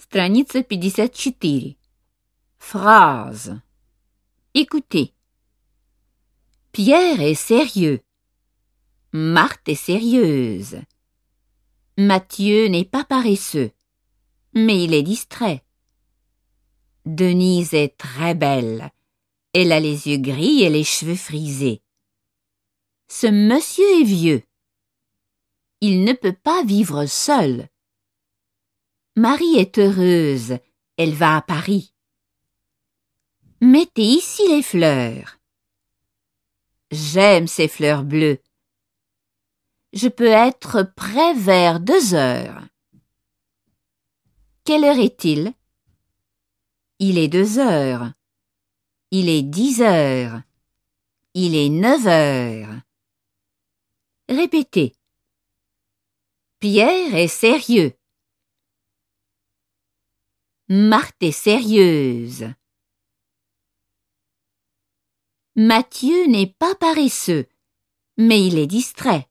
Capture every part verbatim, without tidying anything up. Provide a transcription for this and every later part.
Страница пятьдесят четыре. Phrase. Écoutez. Pierre est sérieux. Marthe est sérieuse. Mathieu n'est pas paresseux, mais il est distrait. Denise est très belle. Elle a les yeux gris et les cheveux frisés. Ce monsieur est vieux. Il ne peut pas vivre seul. Marie est heureuse. Elle va à Paris. Mettez ici les fleurs. J'aime ces fleurs bleues. Je peux être prêt vers deux heures. Quelle heure est-il? Il est deux heures. Il est dix heures. Il est neuf heures. Répétez. Pierre est sérieux. Marthe est sérieuse. Mathieu n'est pas paresseux, mais il est distrait.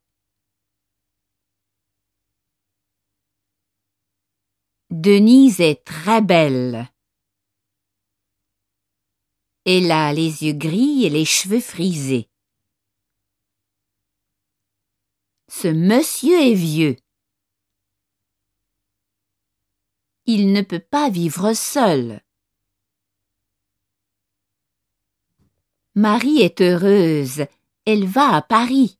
Denise est très belle. Elle a les yeux gris et les cheveux frisés. Ce monsieur est vieux. Il ne peut pas vivre seul. Marie est heureuse. Elle va à Paris.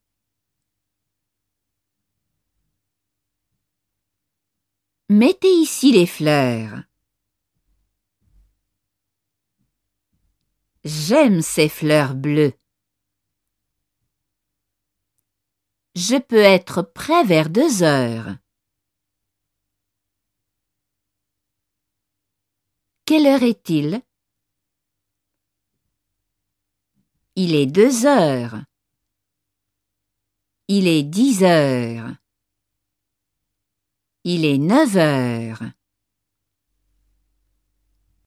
Mettez ici les fleurs. J'aime ces fleurs bleues. Je peux être prêt vers deux heures. Quelle heure est-il? Il est deux heures. Il est dix heures. Il est neuf heures.